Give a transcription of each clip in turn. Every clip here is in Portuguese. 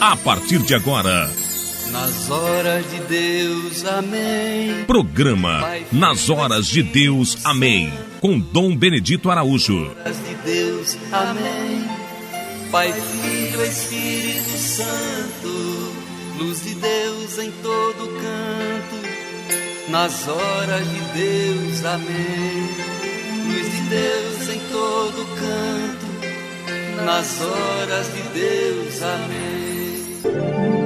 a partir de agora. Nas horas de Deus, amém. Programa Nas Horas de Deus, amém. Com Dom Benedito Araújo. Nas horas de Deus, amém. Pai, Filho, Espírito Santo, luz de Deus em todo canto. Nas horas de Deus, amém. Luz de Deus em todo canto. Nas horas de Deus, amém.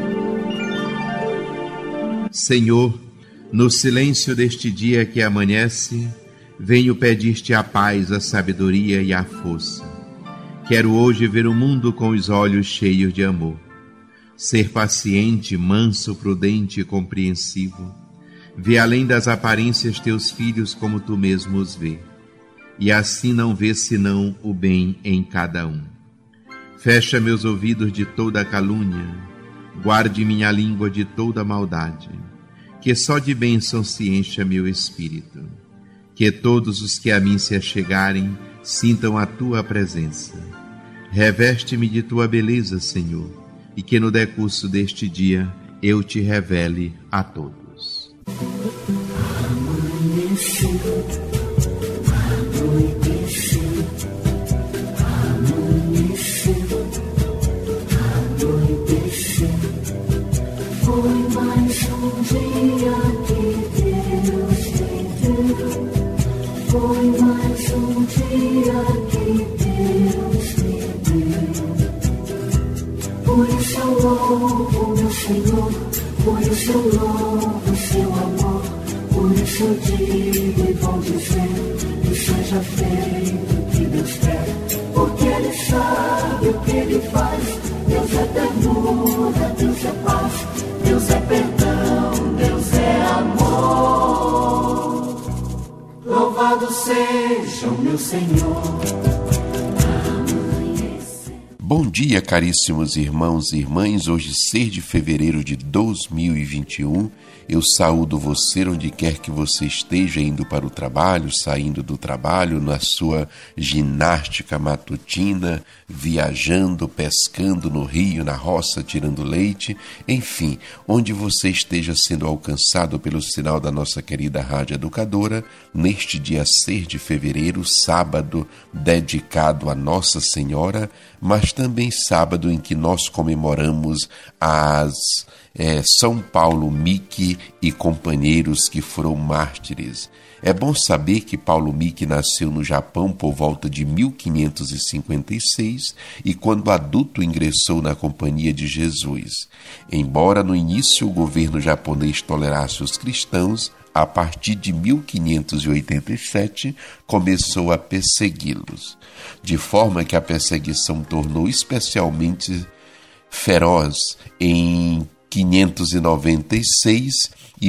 Senhor, no silêncio deste dia que amanhece, venho pedir-te a paz, a sabedoria e a força. Quero hoje ver o mundo com os olhos cheios de amor. Ser paciente, manso, prudente e compreensivo. Ver além das aparências teus filhos como tu mesmo os vê. E assim não ver senão o bem em cada um. Fecha meus ouvidos de toda calúnia. Guarde minha língua de toda maldade. Que só de bênção se encha meu espírito. Que todos os que a mim se achegarem sintam a tua presença. Reveste-me de tua beleza, Senhor, e que no decurso deste dia eu te revele a todos. Foi mais um dia que Deus me deu. Foi mais um dia que Deus me deu. Por isso eu louvo meu Senhor, por isso eu louvo seu amor. Por isso eu digo e vou dizer, que seja feito o que Deus quer. Porque Ele sabe o que Ele faz. Deus é ternura, Deus é paz. Deus é perdão, Deus é amor. Louvado seja o meu Senhor. Bom dia, caríssimos irmãos e irmãs. Hoje, 6 de fevereiro de 2021, eu saúdo você onde quer que você esteja, indo para o trabalho, saindo do trabalho, na sua ginástica matutina, viajando, pescando no rio, na roça, tirando leite, enfim, onde você esteja sendo alcançado pelo sinal da nossa querida Rádio Educadora, neste dia 6 de fevereiro, sábado, dedicado a Nossa Senhora, mas também sábado em que nós comemoramos as São Paulo Miki e companheiros que foram mártires. É bom saber que Paulo Miki nasceu no Japão por volta de 1556 e quando adulto ingressou na Companhia de Jesus. Embora no início o governo japonês tolerasse os cristãos, a partir de 1587 começou a persegui-los, de forma que a perseguição tornou especialmente feroz em 596 e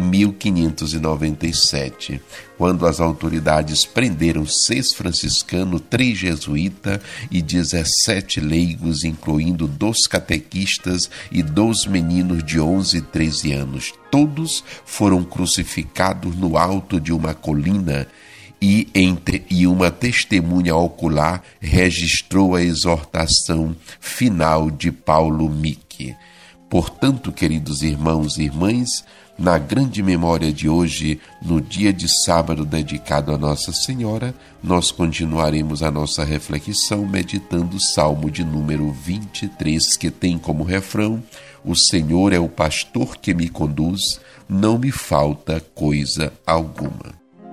1597, quando as autoridades prenderam 6 franciscanos, 3 jesuítas e 17 leigos, incluindo 2 catequistas e 2 meninos de 11 e 13 anos. Todos foram crucificados no alto de uma colina e uma testemunha ocular registrou a exortação final de Paulo Miki. Portanto, queridos irmãos e irmãs, na grande memória de hoje, no dia de sábado dedicado a Nossa Senhora, nós continuaremos a nossa reflexão meditando o Salmo de número 23, que tem como refrão: o Senhor é o pastor que me conduz, não me falta coisa alguma.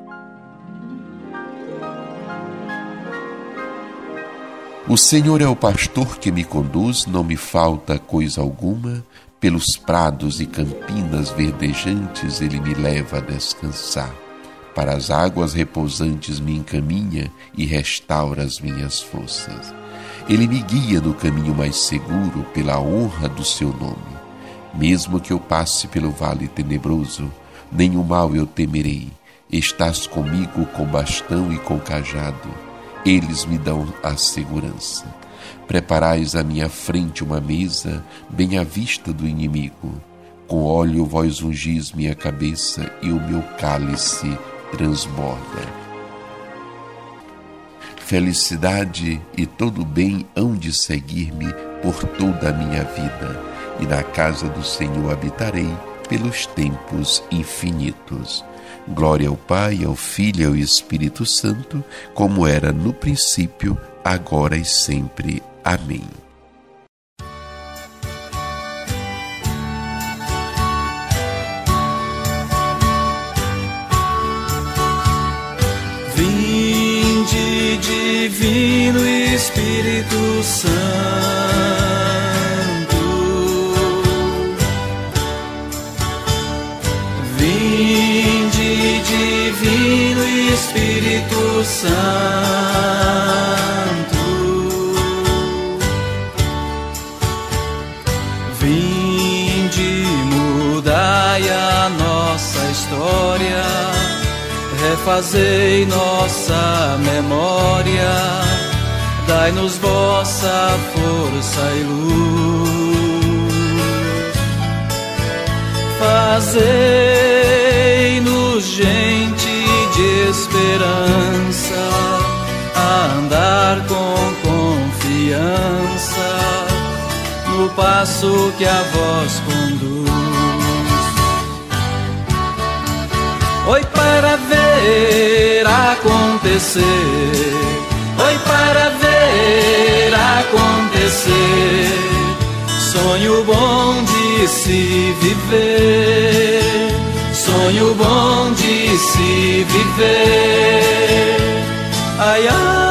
O Senhor é o pastor que me conduz, não me falta coisa alguma. Pelos prados e campinas verdejantes ele me leva a descansar. Para as águas repousantes me encaminha e restaura as minhas forças. Ele me guia no caminho mais seguro pela honra do seu nome. Mesmo que eu passe pelo vale tenebroso, nenhum mal eu temerei. Estás comigo com bastão e com cajado. Eles me dão a segurança. Preparais à minha frente uma mesa, bem à vista do inimigo. Com óleo vós ungis minha cabeça e o meu cálice transborda. Felicidade e todo bem hão de seguir-me por toda a minha vida. e na casa do Senhor habitarei pelos tempos infinitos. Glória ao Pai, ao Filho e ao Espírito Santo, como era no princípio, agora e sempre. Amém. Vinde, Divino Espírito Santo, vinde, Divino Espírito Santo, vinde, mudai a nossa história, refazei nossa memória, dai-nos vossa força e luz, fazei-nos gente de esperança, a andar com confiança no passo que a vós conduz. Oi, para ver acontecer, oi, para ver acontecer, sonho bom de se viver, sonho bom de se viver. Ai, ai.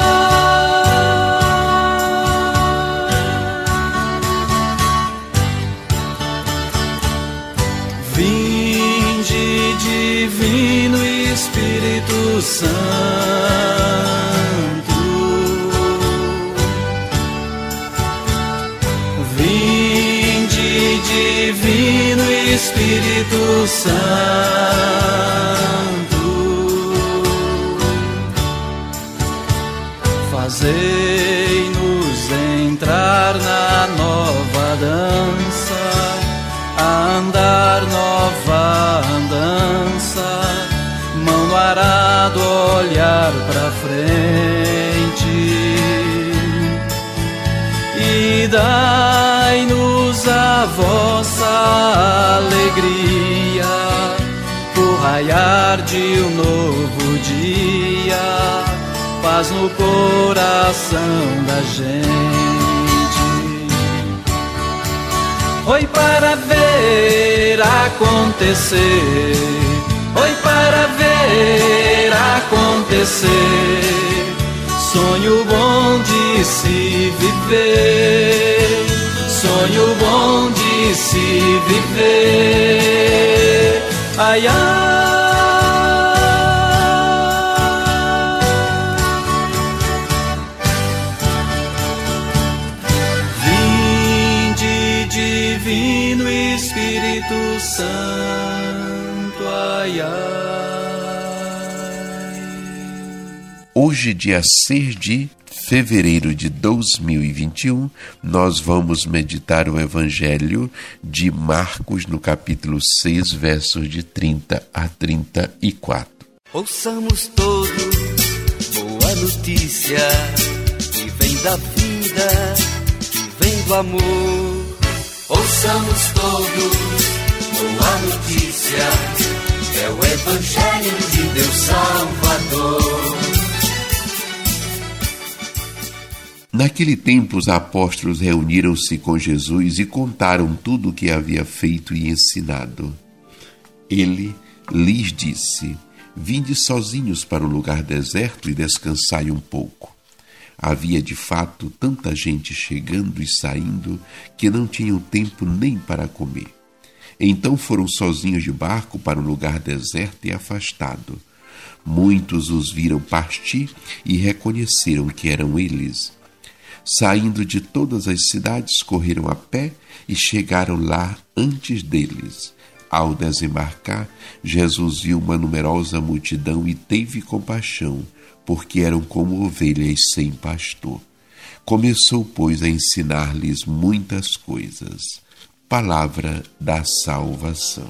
Vinde, Divino Espírito Santo, vinde, Divino Espírito Santo, fazei-nos entrar na nova dança, a andar nova andança, mão no arado, olhar pra frente, e dai-nos a vossa alegria, por raiar de um novo dia, paz no coração da gente. Oi, para ver acontecer, oi, para ver acontecer, sonho bom de se viver, sonho bom de se viver. Ai, ai. Divino Espírito Santo, ai, ai. Hoje, dia 6 de fevereiro de 2021, nós vamos meditar o Evangelho de Marcos no capítulo 6, versos de 30 a 34. Ouçamos todos boa notícia, que vem da vida, que vem do amor. Ouçamos todos boa notícia, é o Evangelho de Deus Salvador. Naquele tempo, os apóstolos reuniram-se com Jesus e contaram tudo o que havia feito e ensinado. Ele lhes disse: vinde sozinhos para um lugar deserto e descansai um pouco. Havia de fato tanta gente chegando e saindo que não tinham tempo nem para comer. Então foram sozinhos de barco para um lugar deserto e afastado. Muitos os viram partir e reconheceram que eram eles. Saindo de todas as cidades, correram a pé e chegaram lá antes deles. Ao desembarcar, Jesus viu uma numerosa multidão e teve compaixão, porque eram como ovelhas sem pastor. Começou, pois, a ensinar-lhes muitas coisas. Palavra da salvação.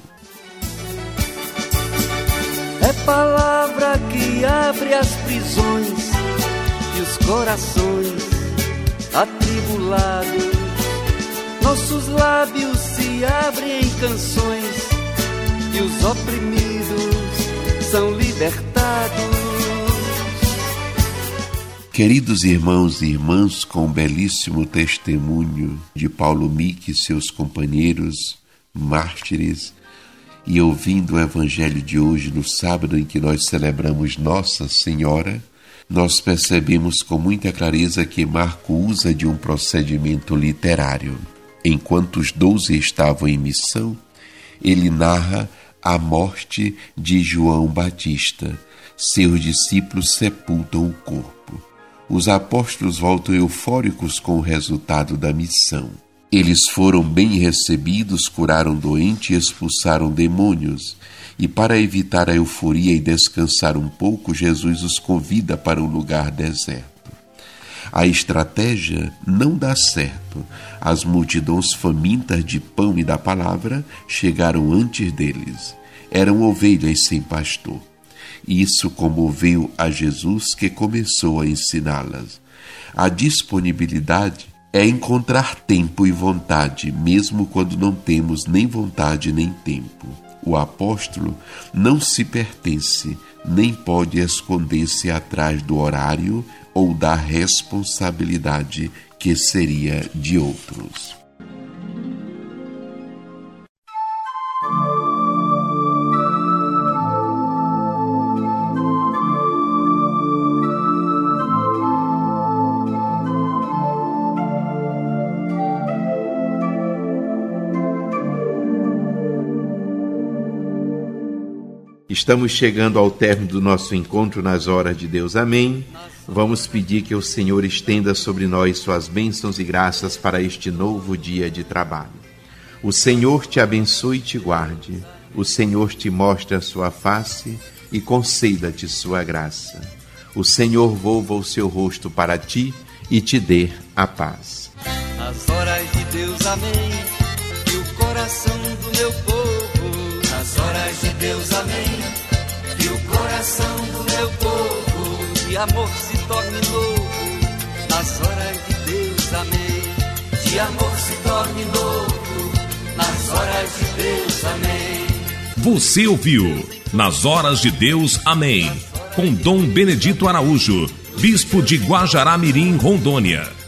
É palavra que abre as prisões e os corações atribulados. Nosso nossos lábios se abrem em canções e os oprimidos são libertados. Queridos irmãos e irmãs, com o belíssimo testemunho de Paulo Micke e seus companheiros mártires, e ouvindo o Evangelho de hoje, no sábado em que nós celebramos Nossa Senhora, nós percebemos com muita clareza que Marco usa de um procedimento literário. Enquanto os 12 estavam em missão, ele narra a morte de João Batista. Seus discípulos sepultam o corpo. Os apóstolos voltam eufóricos com o resultado da missão. Eles foram bem recebidos, curaram doentes e expulsaram demônios. E para evitar a euforia e descansar um pouco, Jesus os convida para um lugar deserto. A estratégia não dá certo. As multidões famintas de pão e da palavra chegaram antes deles. Eram ovelhas sem pastor. Isso comoveu a Jesus, que começou a ensiná-las. A disponibilidade é encontrar tempo e vontade, mesmo quando não temos nem vontade nem tempo. O apóstolo não se pertence, nem pode esconder-se atrás do horário ou da responsabilidade que seria de outros. Estamos chegando ao término do nosso encontro nas horas de Deus. Amém. Vamos pedir que o Senhor estenda sobre nós suas bênçãos e graças para este novo dia de trabalho. O Senhor te abençoe e te guarde. O Senhor te mostre a sua face e conceda-te sua graça. O Senhor volva o seu rosto para ti e te dê a paz. Nas horas de Deus, amém, que o coração do meu povo, nas horas de Deus, amém, que o coração do meu povo de amor se torne novo. Nas horas de Deus, amém, de amor se torne novo. Nas horas de Deus, amém. Você ouviu Nas Horas de Deus, amém, com Dom Benedito Araújo, bispo de Guajará-Mirim, Rondônia.